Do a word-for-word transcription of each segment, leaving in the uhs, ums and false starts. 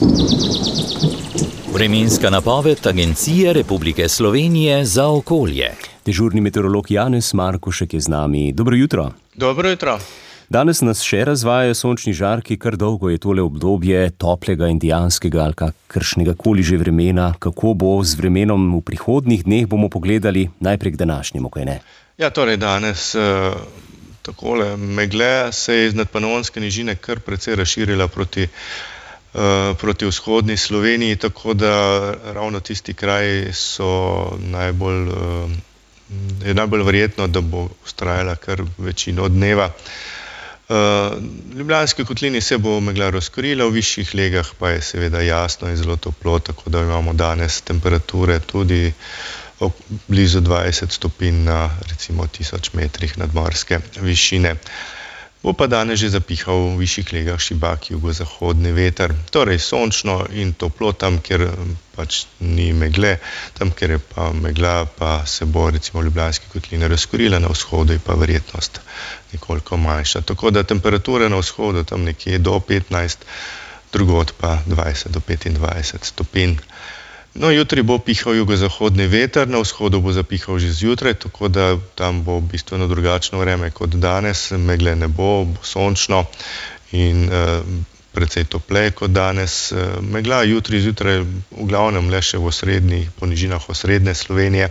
Vremenska napoved Agencije Republike Slovenije za okolje. Dežurni meteorolog Janez Markušek je z nami. Dobro jutro. Dobro jutro. Danes nas še razvajajo sončni žarki, kar dolgo je tole obdobje toplega indijanskega ali kakršnega koli že vremena. Kako bo z vremenom v prihodnjih dneh, bomo pogledali najprej k današnjemu, kaj ne? Ja, torej danes uh, takole megle se je iz nadpanonske nižine kar precej razširila proti, uh, proti vzhodni Sloveniji, tako da ravno tisti kraji so najbolj, uh, je najbolj verjetno, da bo vztrajala kar večino dneva. V uh, Ljubljanski kotlini se bo megla razkrila, v višjih legah pa je seveda jasno in zelo toplo, tako da imamo danes temperature tudi blizu dvajset stopinj na recimo tisoč metrih nadmorske višine. Bo pa danes že zapihal v višjih legah šibak jugozahodni veter, torej sončno in toplo tam, kjer pač ni megle, tam, kjer je pa megla, pa se bo recimo v Ljubljanski kotlini razkorila, na vzhodu je pa verjetnost nekoliko manjša. Tako da temperature na vzhodu tam nekje do petnajst, drugod pa dvajset do petindvajset stopinj. No, jutri bo pihal jugozahodni veter, na vzhodu bo zapihal že zjutraj, tako da tam bo bistveno drugačno vreme kot danes, megle ne bo, bo sončno in eh, precej topleje kot danes. Megla jutri zjutraj v glavnem le še v osrednjih, po nižinah osrednje Slovenije.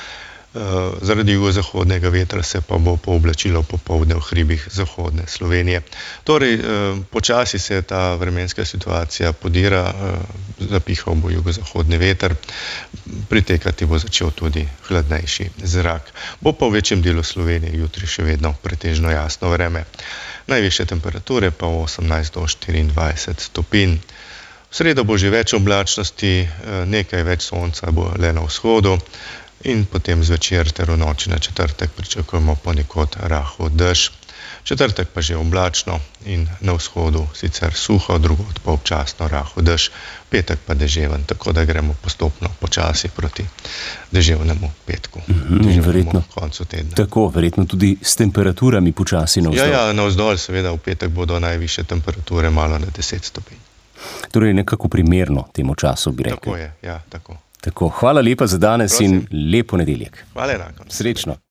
Zaradi jugozahodnega vetra se pa bo pooblačilo popoldne v hribih zahodne Slovenije. Torej, počasi se ta vremenska situacija podira, zapihal bo jugozahodni veter, pritekati bo začel tudi hladnejši zrak. Bo pa v večjem delu Slovenije jutri še vedno pretežno jasno vreme. Najvišje temperature pa osemnajst do štiriindvajset stopinj. V sredo bo že več oblačnosti, nekaj več sonca bo le na vzhodu, in potem zvečer ter v noči na četrtek pričakujemo ponekod rahel dež. Četrtek pa že oblačno in na vzhodu sicer suho, drugod pa občasno rahel dež, petek pa deževen, tako da gremo postopno počasi proti deževnemu petku, mm-hmm, deževnemu verjetno, koncu tedna. Tako, verjetno tudi s temperaturami počasi navzdol. Ja, ja, navzdol seveda v petek bodo najvišje temperature malo na deset stopinj. Torej nekako primerno temu času, bi rekel. Tako je, ja, tako. Tako, hvala lepa za danes. Prosim. In lep ponedeljek. Hvala enako. Srečno.